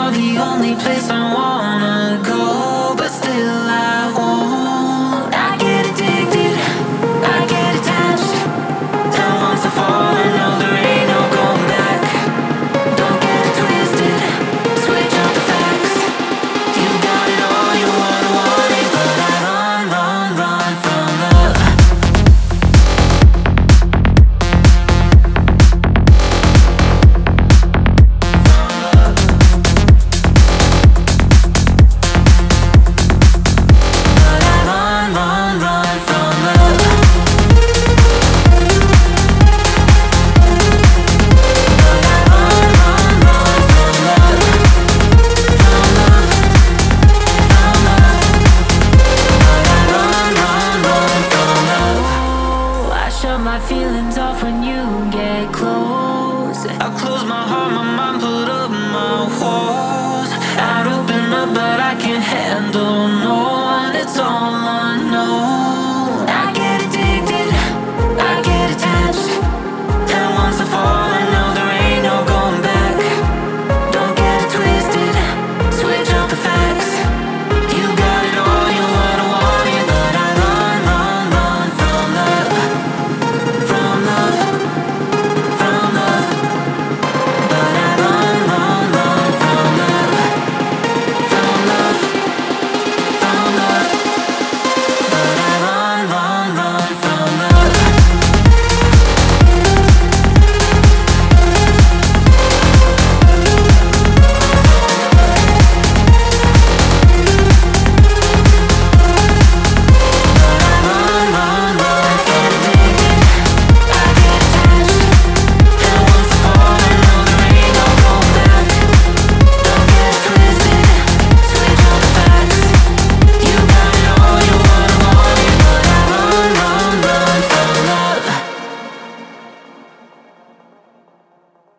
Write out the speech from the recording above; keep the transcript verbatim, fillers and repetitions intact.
you're the only place I wanna go, but still I won't. I get addicted, I get attached, and once I fall, I know there ain't no going back. Don't get it twisted, switch up the facts. You got it all, you wanna want it, but I run, run, run from love. My feelings off when you get close. I close my heart, my mind, put up my walls. I'd open up, but